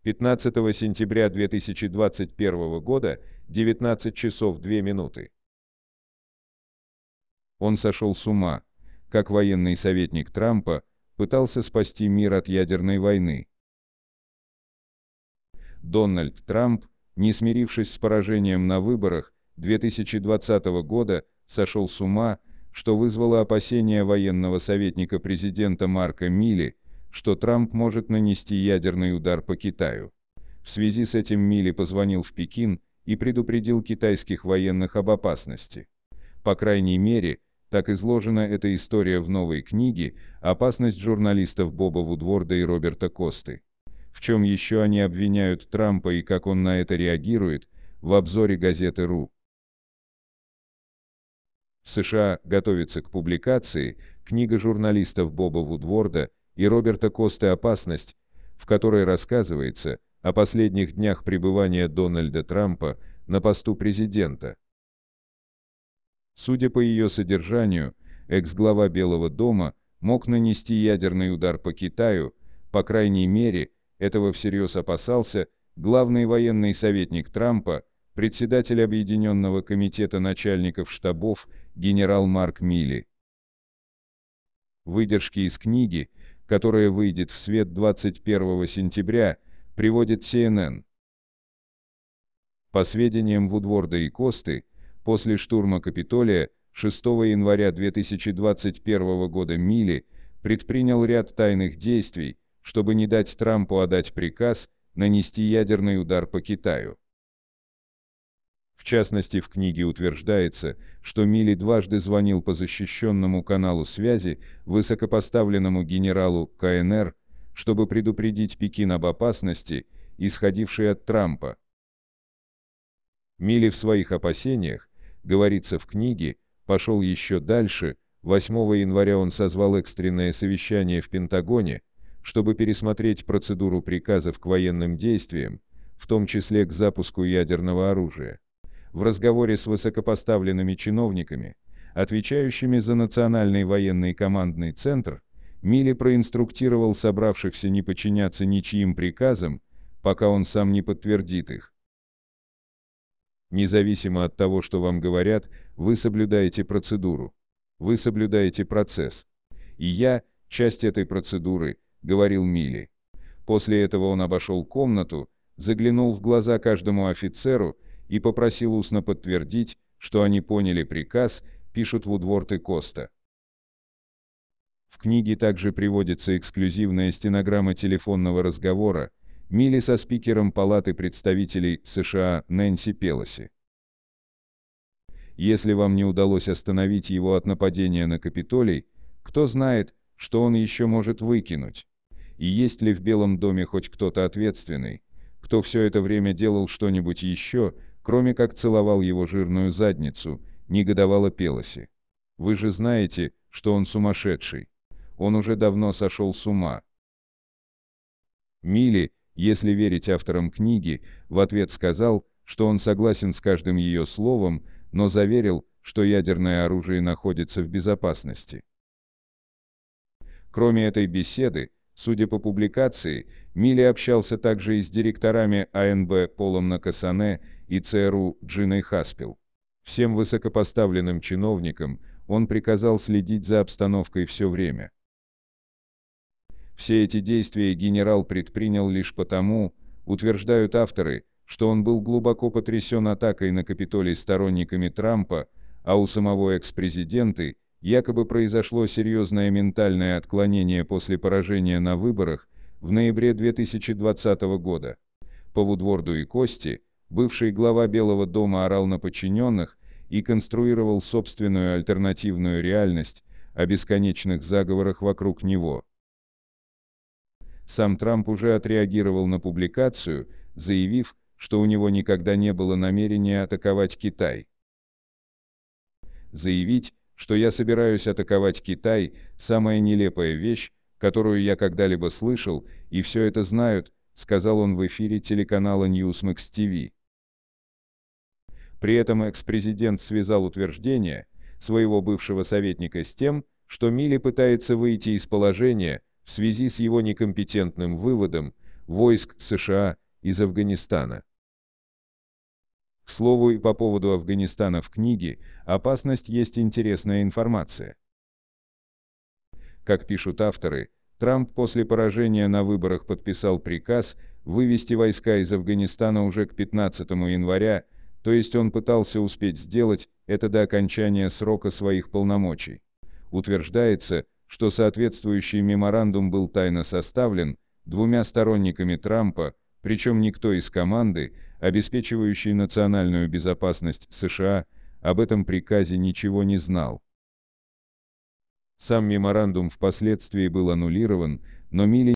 15 сентября 2021 года, 19 часов 2 минуты. Он сошел с ума, как военный советник Трампа пытался спасти мир от ядерной войны. Дональд Трамп, не смирившись с поражением на выборах 2020 года, сошел с ума, что вызвало опасения военного советника президента Марка Милли, что Трамп может нанести ядерный удар по Китаю. В связи с этим Милли позвонил в Пекин и предупредил китайских военных об опасности. По крайней мере, так изложена эта история в новой книге «Опасность журналистов Боба Вудворда и Роберта Косты». В чем еще они обвиняют Трампа и как он на это реагирует, в обзоре газеты .ру. В США готовится к публикации книга журналистов Боба Вудворда и Роберта Косты «Опасность», в которой рассказывается о последних днях пребывания Дональда Трампа на посту президента. Судя по ее содержанию, экс-глава Белого дома мог нанести ядерный удар по Китаю, по крайней мере, этого всерьез опасался главный военный советник Трампа, председатель Объединенного комитета начальников штабов генерал Марк Милли. Выдержки из книги, которая выйдет в свет 21 сентября, приводит CNN. По сведениям Вудворда и Косты, после штурма Капитолия 6 января 2021 года Милли предпринял ряд тайных действий, чтобы не дать Трампу отдать приказ нанести ядерный удар по Китаю. В частности, в книге утверждается, что Милли дважды звонил по защищенному каналу связи высокопоставленному генералу КНР, чтобы предупредить Пекин об опасности, исходившей от Трампа. Милли в своих опасениях, говорится в книге, пошел еще дальше. 8 января он созвал экстренное совещание в Пентагоне, чтобы пересмотреть процедуру приказов к военным действиям, в том числе к запуску ядерного оружия. В разговоре с высокопоставленными чиновниками, отвечающими за Национальный военный командный центр, Милли проинструктировал собравшихся не подчиняться ничьим приказам, пока он сам не подтвердит их. Независимо от того, что вам говорят, вы соблюдаете процедуру. Вы соблюдаете процесс. И я – часть этой процедуры, говорил Милли. После этого он обошел комнату, заглянул в глаза каждому офицеру и попросил устно подтвердить, что они поняли приказ, пишут Вудворд и Коста. В книге также приводится эксклюзивная стенограмма телефонного разговора Милли со спикером Палаты представителей США Нэнси Пелоси. Если вам не удалось остановить его от нападения на Капитолий, кто знает, что он еще может выкинуть? И есть ли в Белом доме хоть кто-то ответственный, кто все это время делал что-нибудь еще, кроме как целовал его жирную задницу, негодовала Пелоси. Вы же знаете, что он сумасшедший. Он уже давно сошел с ума. Милли, если верить авторам книги, в ответ сказал, что он согласен с каждым ее словом, но заверил, что ядерное оружие находится в безопасности. Кроме этой беседы, судя по публикации, Милли общался также и с директорами АНБ Полом Накасане и ЦРУ Джиной Хаспел. Всем высокопоставленным чиновникам он приказал следить за обстановкой все время. Все эти действия генерал предпринял лишь потому, утверждают авторы, что он был глубоко потрясен атакой на Капитолий сторонниками Трампа, а у самого экс-президента якобы произошло серьезное ментальное отклонение после поражения на выборах в ноябре 2020 года. По Вудворду и Кости, бывший глава Белого дома орал на подчиненных и конструировал собственную альтернативную реальность о бесконечных заговорах вокруг него. Сам Трамп уже отреагировал на публикацию, заявив, что у него никогда не было намерения атаковать Китай. Заявить, что я собираюсь атаковать Китай – самая нелепая вещь, которую я когда-либо слышал, и все это знают, сказал он в эфире телеканала Newsmax TV. При этом экс-президент связал утверждение своего бывшего советника с тем, что Милли пытается выйти из положения в связи с его некомпетентным выводом, войск США из Афганистана. К слову, и по поводу Афганистана в книге «Опасность» есть интересная информация. Как пишут авторы, Трамп после поражения на выборах подписал приказ вывести войска из Афганистана уже к 15 января, то есть он пытался успеть сделать это до окончания срока своих полномочий. Утверждается, что соответствующий меморандум был тайно составлен двумя сторонниками Трампа, причем никто из команды, обеспечивающей национальную безопасность США, об этом приказе ничего не знал. Сам меморандум впоследствии был аннулирован, но Милли